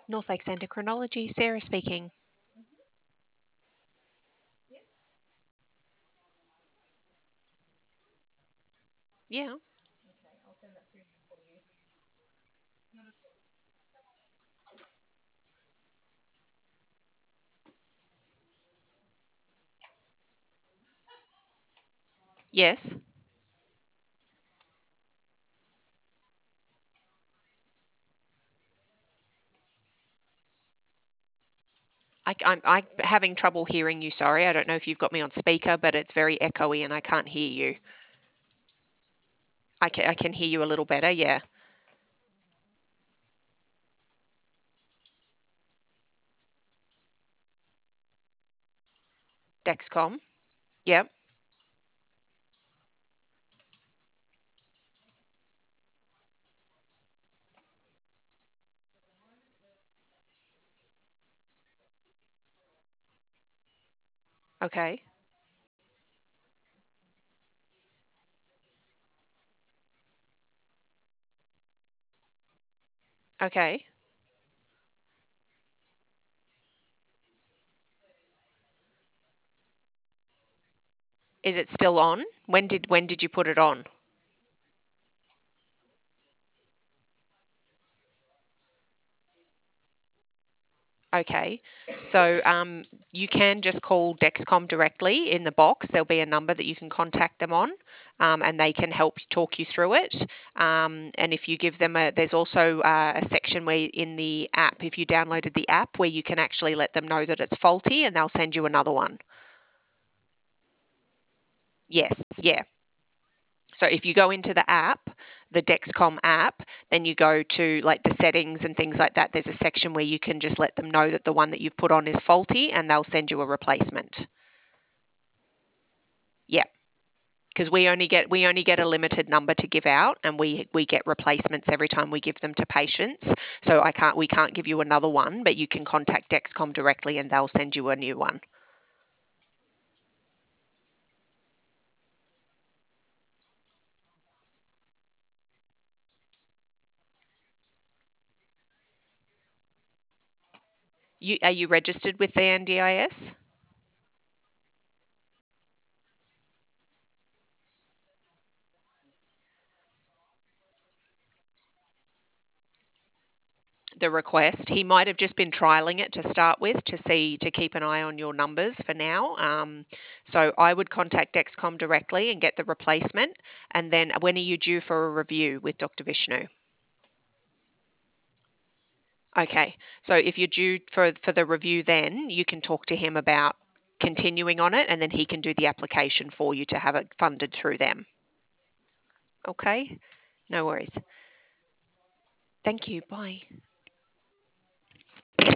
North Lakes Endocrinology, Sarah speaking. Yeah. Yes. I'm having trouble hearing you. Sorry. I don't know if you've got me on speaker, but it's very echoey and I can't hear you. I can hear you a little better. Yeah. Dexcom. Yep. Okay. Okay. Is it still on? When did you put it on? Okay. So you can just call Dexcom directly in the box. There'll be a number that you can contact them on, and they can help talk you through it. And if you give them there's also a section where in the app, if you downloaded the app, where you can actually let them know that it's faulty and they'll send you another one. Yes. Yeah. So if you go into the app, the Dexcom app, then you go to like the settings and things like that. There's a section where you can just let them know that the one that you've put on is faulty and they'll send you a replacement. Yeah, because we only get a limited number to give out, and we get replacements every time we give them to patients. So we can't give you another one, but you can contact Dexcom directly and they'll send you a new one. Are you registered with the NDIS? The request. He might have just been trialing it to start with to keep an eye on your numbers for now. So I would contact Dexcom directly and get the replacement. And then when are you due for a review with Dr. Vishnu? Okay. So if you're due for the review, then you can talk to him about continuing on it, and then he can do the application for you to have it funded through them. Okay. No worries. Thank you. Bye.